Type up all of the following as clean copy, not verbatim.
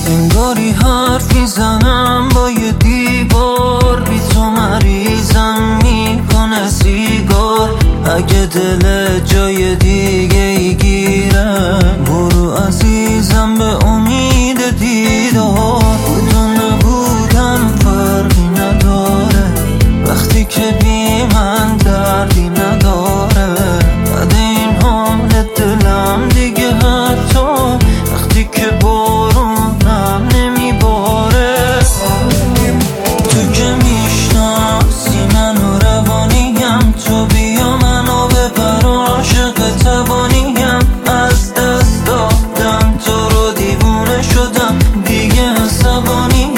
انگاری حرف میزنم با یه دیوار، بی تو مریضم میکنه سیگار. اگه دل جای دیگه ای گیره، برو عزیزم به امید دیدار. بود و نبودم فرقی نداره، وقتی که بی من دردی نداره. بعد این حال دلم دیگه حتی وقتی که بارونم نمیباره. تو که میشناسی من و روانیم، تو بیا منو ببر، عاشق توانیم. از دست دادم تو رو، دیوونه شدم دیگه عصبانیم.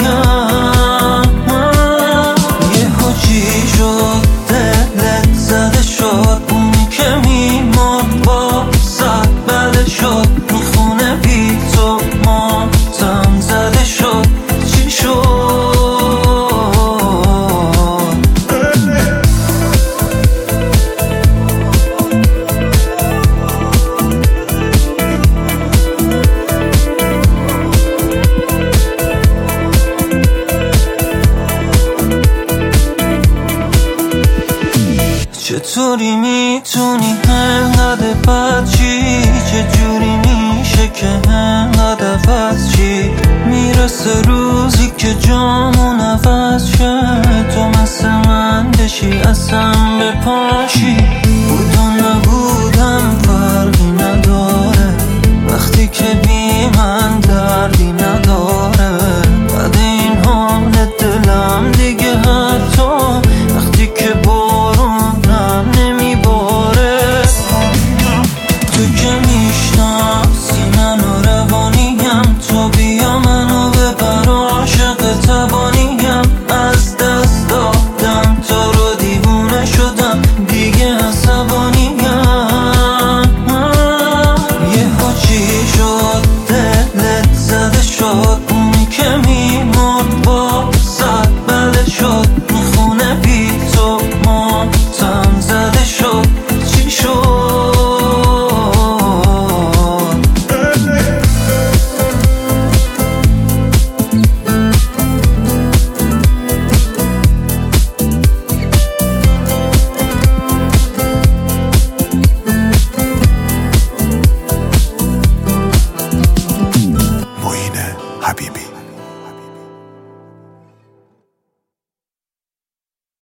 یهو چی شد دلت زده شد، اونی که میمرد با صد بله شد. تو خونه بی تو ماتم زده شد، چی شد؟ چطوری میتونی انقدر بد چی؟ چجوری میشه که انقدر عوض چی؟ میرسه روزی که جامون عوض شه، تو مثل من بشی اصلا بپاشی. بود و نبودم فرقی نداره، وقتی که بی من دردی نداره. بعد این حال دلم دیگه حتی وقتی که بارونم نمیباره. تو که میشناسی من و روانیم، تو بیا منو ببر، عاشق توانیم. از دست دادم تو رو، دیوونه شدم دیگه عصبانیم. یهو چی شد دلت زده شد، اونی که میمرد با صد بله شد. میخونه بی تو ماتم زده شد، چی شد؟ معین حبیبی.